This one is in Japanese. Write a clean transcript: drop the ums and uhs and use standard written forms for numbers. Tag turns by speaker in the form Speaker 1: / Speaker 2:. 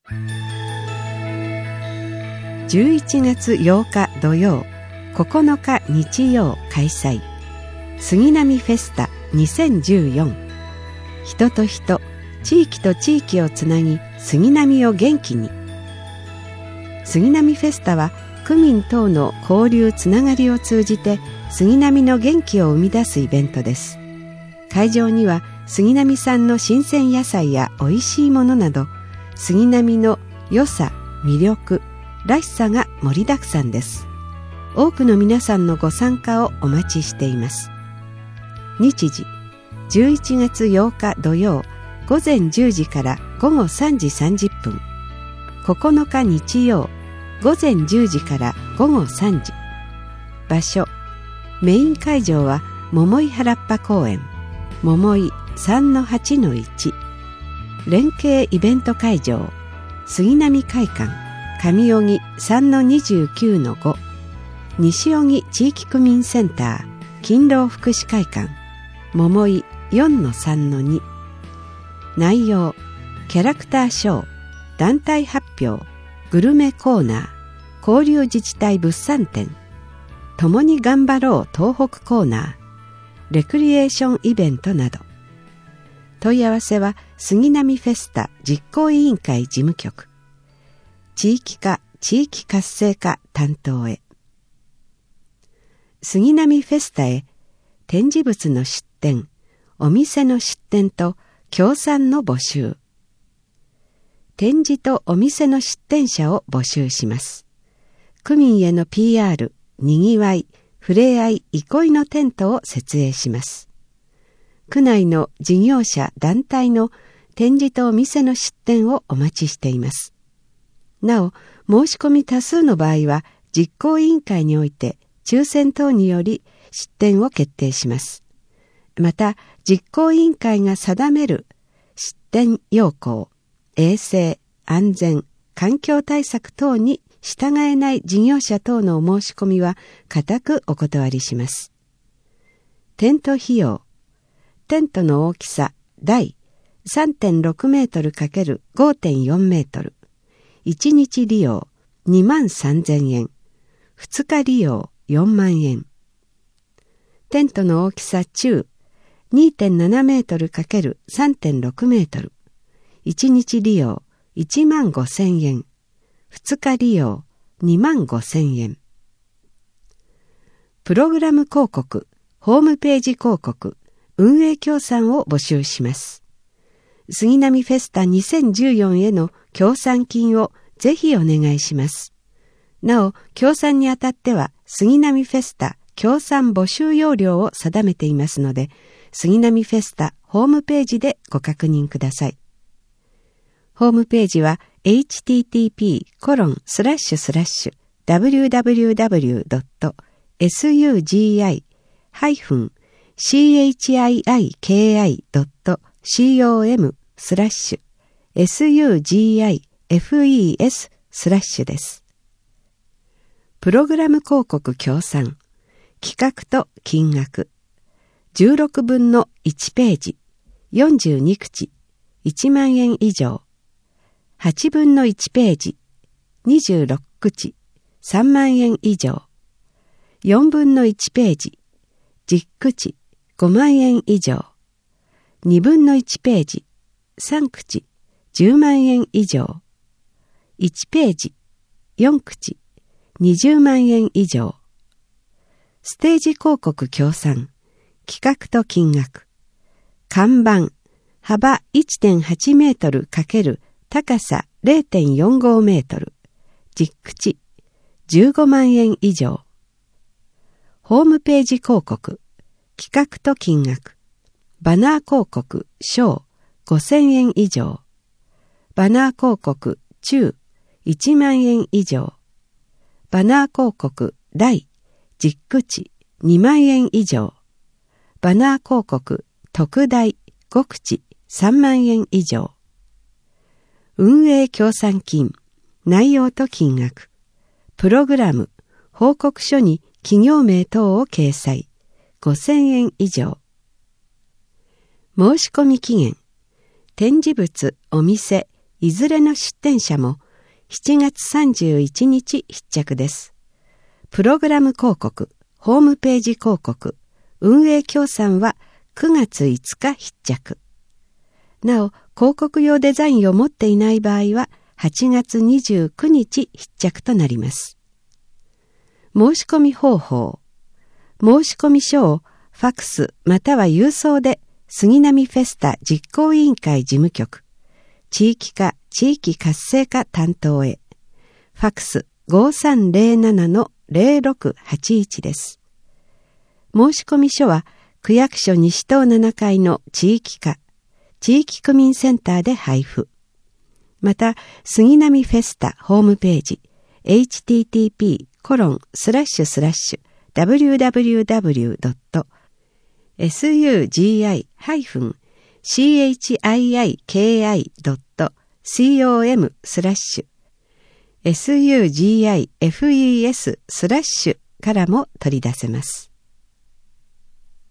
Speaker 1: 11月8日土曜、9日日曜開催、杉並フェスタ2014。人と人、地域と地域をつなぎ、杉並を元気に。杉並フェスタは区民等の交流つながりを通じて杉並の元気を生み出すイベントです。会場には杉並産の新鮮野菜やおいしいものなど、杉並の良さ、魅力、らしさが盛りだくさんです。多くの皆さんのご参加をお待ちしています。日時、11月8日土曜、午前10時から午後3時30分。9日日曜、午前10時から午後3時。場所、メイン会場は桃井原っぱ公園、桃井 3-8-1。連携イベント会場、杉並会館、上荻 3-29-5。西荻地域区民センター、勤労福祉会館、桃井 4-3-2。内容、キャラクターショー、団体発表、グルメコーナー、交流自治体物産展、共に頑張ろう東北コーナー、レクリエーションイベントなど。問い合わせは杉並フェスタ実行委員会事務局、地域課地域活性化担当へ。杉並フェスタへ展示物の出展、お店の出店と協賛の募集。展示とお店の出店者を募集します。区民への PR、にぎわい、ふれあい、憩いのテントを設営します。区内の事業者団体の展示とお店の出店をお待ちしています。なお、申し込み多数の場合は実行委員会において抽選等により出店を決定します。また、実行委員会が定める出店要項、衛生、安全、環境対策等に従えない事業者等のお申し込みは固くお断りします。テント費用。テントの大きさ、大 3.6 メートル ×5.4 メートル。1日利用23,000円。2日利用4万円。テントの大きさ中 2.7 メートル ×3.6 メートル。1日利用15,000円。2日利用25,000円。プログラム広告、ホームページ広告、運営協賛を募集します。杉並フェスタ2014への協賛金をぜひお願いします。なお、協賛にあたっては杉並フェスタ協賛募集要領を定めていますので、杉並フェスタホームページでご確認ください。ホームページは http://www.sugi-chifes/ です。プログラム広告協賛、企画と金額、16分の1ページ、42口、1万円以上、8分の1ページ、26口、3万円以上、4分の1ページ、10口、5万円以上、2分の1ページ、3口、10万円以上、1ページ、4口、20万円以上。ステージ広告協賛、企画と金額、看板、幅 1.8 メートル×高さ 0.45 メートル、10口、15万円以上。ホームページ広告、企画と金額、バナー広告小5,000円以上、バナー広告中1万円以上、バナー広告大10口2万円以上、バナー広告特大5口3万円以上。運営協賛金、内容と金額、プログラム、報告書に企業名等を掲載、5,000円以上。申し込み期限、展示物、お店、 いずれの出展者も7月31日必着です。プログラム広告、ホームページ広告、運営協賛は9月5日必着。なお、広告用デザインを持っていない場合は8月29日必着となります。申し込み方法。申し込み書をファクスまたは郵送で杉並フェスタ実行委員会事務局、地域課地域活性化担当へ。ファクス 5307-0681 です。申し込み書は区役所西棟7階の地域課、地域区民センターで配布。また、杉並フェスタホームページ、http://www.sugi-chiki.com/sugifes/ からも取り出せます。